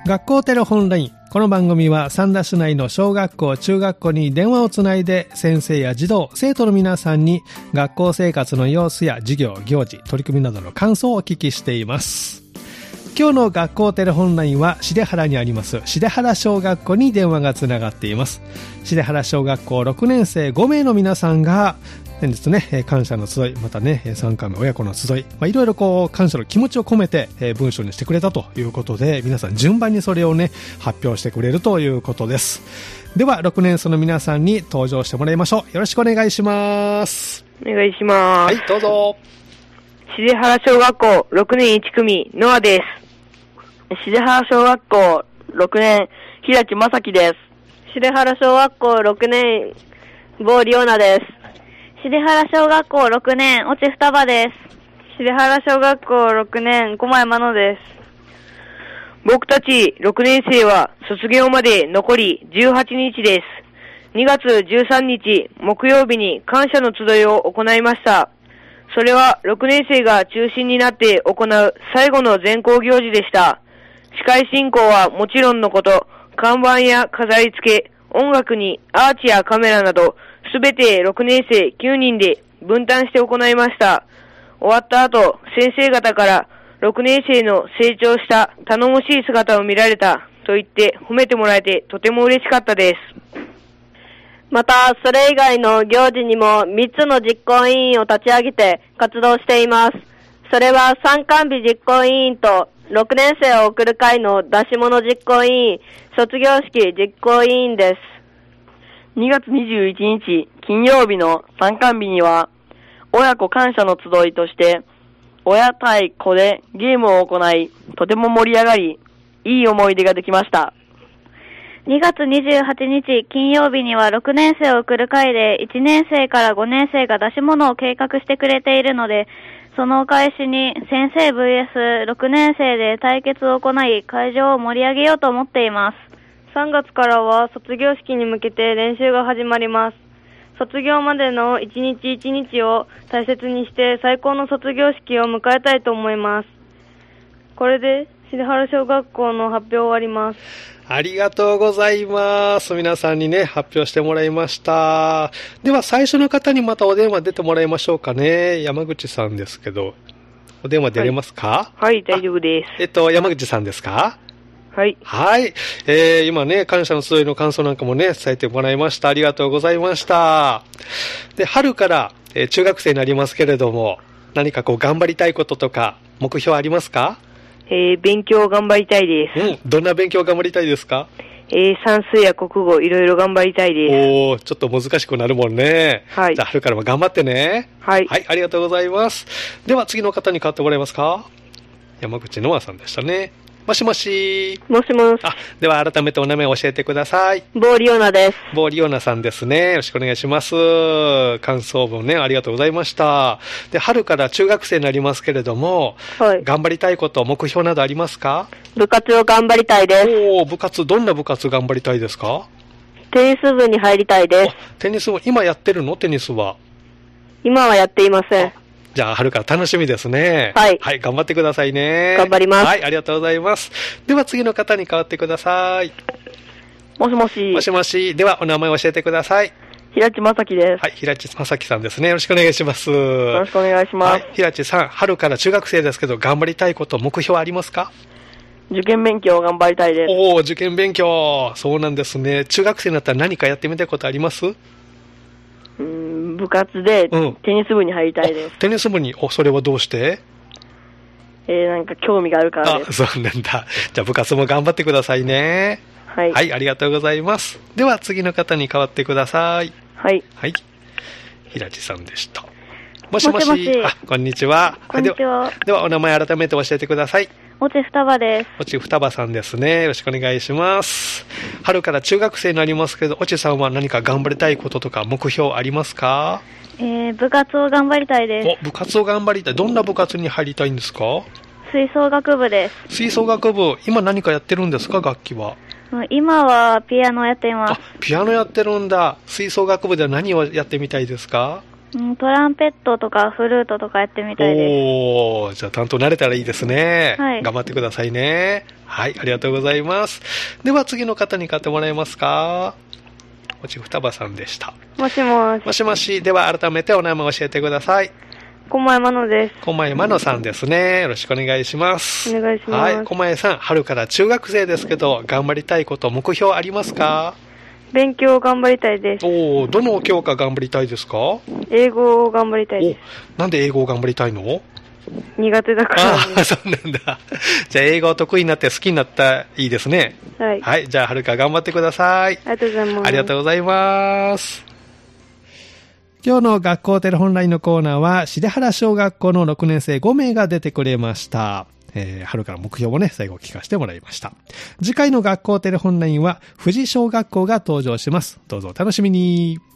学校テレホンライン。この番組は三田市内の小学校、中学校に電話をつないで先生や児童、生徒の皆さんに学校生活の様子や授業、行事、取り組みなどの感想をお聞きしています。今日の学校テレホンラインは重原にあります重原小学校に電話がつながっています。重原小学校6年生5名の皆さんが先日ね、感謝の集い、またね、3回目親子の集い、いろいろこう感謝の気持ちを込めて、文章にしてくれたということで、皆さん順番にそれをね発表してくれるということです。では6年生の皆さんに登場してもらいましょう。よろしくお願いします。 お願いします。 はい、どうぞ。 重原小学校6年1組ノアです。 重原小学校6年平地正樹です。 重原小学校6年坊里央奈です。 重原小学校6年越智双葉です。 重原小学校6年駒山野です。 僕たち6年生は卒業まで残り18日です。2月13日木曜日に感謝の集いを行いました。それは6年生が中心になって行う最後の全校行事でした。司会進行はもちろんのこと、看板や飾り付け、音楽にアーチやカメラなど、すべて6年生9人で分担して行いました。終わった後、先生方から6年生の成長した頼もしい姿を見られたと言って褒めてもらえてとても嬉しかったです。 また、それ以外の行事にも3つの実行委員を立ち上げて活動しています。それは参観日実行委員と6年生を送る会の出し物実行委員、卒業式実行委員です。 2月21日金曜日の参観日には、親子感謝の集いとして、親対子でゲームを行い、とても盛り上がり、いい思い出ができました。 2月28日金曜日には6年生を送る会で1年生から5年生が出し物を計画してくれているので、そのお返しに先生 vs6 年生で対決を行い会場を盛り上げようと思っています。 3月からは卒業式に向けて練習が始まります。卒業までの一日一日を大切にして最高の卒業式を迎えたいと思います。これで重原小学校の発表終わります。 ありがとうございます。皆さんにね、発表してもらいました。では、最初の方にまたお電話出てもらいましょうかね。山口さんですけど、お電話出れますか？ はい、大丈夫です。 山口さんですか？ はい。 はい。今ね、感謝の集いの感想なんかもね、伝えてもらいました。ありがとうございました。で、春から、中学生になりますけれども、何かこう頑張りたいこととか、目標ありますか？ 勉強頑張りたいです。 どんな勉強頑張りたいですか？ 算数や国語いろいろ頑張りたいです。 ちょっと難しくなるもんね。 はい。 じゃあ春からも頑張ってね。 はい。 はい、ありがとうございます。では次の方に代わってもらえますか？山口のあさんでしたね。もしもし。 もしもし。 では改めてお名前を教えてください。 坊里央奈です。 坊里央奈さんですね。よろしくお願いします。感想文ね、ありがとうございました。で、春から中学生になりますけれども、 はい、 頑張りたいこと、目標などありますか？ 部活を頑張りたいです。 部活、どんな部活頑張りたいですか？ テニス部に入りたいです。 テニス部、今やってるの？テニスは。 今はやっていません。 じゃあ、春から楽しみですね。 はい。 はい、頑張ってくださいね。 頑張ります。 はい、ありがとうございます。では、次の方に代わってください。 もしもし。 もしもし。では、お名前を教えてください。 平地正樹です。 はい、平地正樹さんですね。よろしくお願いします。 よろしくお願いします。はい、 平地さん、春から中学生ですけど、頑張りたいこと、目標ありますか？ 受験勉強を頑張りたいです。 受験勉強。そうなんですね。中学生になったら何かやってみたいことあります？ 部活でテニス部に入りたいです。 テニス部に、それはどうして？ なんか興味があるからです。 そうなんだ。じゃあ部活も頑張ってくださいね。 はい。 はい、ありがとうございます。では次の方に代わってください。 はい。 はい。平地さんでした。もしもし。こんにちは。 こんにちは。 ではお名前改めて教えてください。 越智双葉です。 越智双葉さんですね。よろしくお願いします。春から中学生になりますけど、越智さんは何か頑張りたいこととか目標ありますか？ 部活を頑張りたいです。 部活を頑張りたい。どんな部活に入りたいんですか？ 吹奏楽部です。 吹奏楽部。今何かやってるんですか？楽器は。 今はピアノをやっています。 ピアノやってるんだ。吹奏楽部では何をやってみたいですか？ トランペットとかフルートとかやってみたいです。 おー、じゃあ担当慣れたらいいですね。 はい。 頑張ってくださいね。はい、ありがとうございます。では次の方に買ってもらえますか。おちふたばさんでした。 もしもし。 もしもし。では改めてお名前教えてください。 小前真野です。 小前真野さんですね。よろしくお願いします。 お願いします。 はい、小前さん、春から中学生ですけど、頑張りたいこと、目標ありますか？ 勉強を頑張りたいです。 おー、どの教科頑張りたいですか？ 英語を頑張りたいです。 なんで英語を頑張りたいの？ 苦手だから。 ああ、そうなんだ。じゃあ英語得意になって好きになったらいいですね。 はい。 はい、じゃあ春から頑張ってください。 ありがとうございます。 ありがとうございます。今日の学校テレホンラインのコーナーは、重原小学校の6年生5名が出てくれました。春から目標もね、最後聞かせてもらいました。次回の学校テレホンラインは、富士小学校が登場します。どうぞお楽しみに。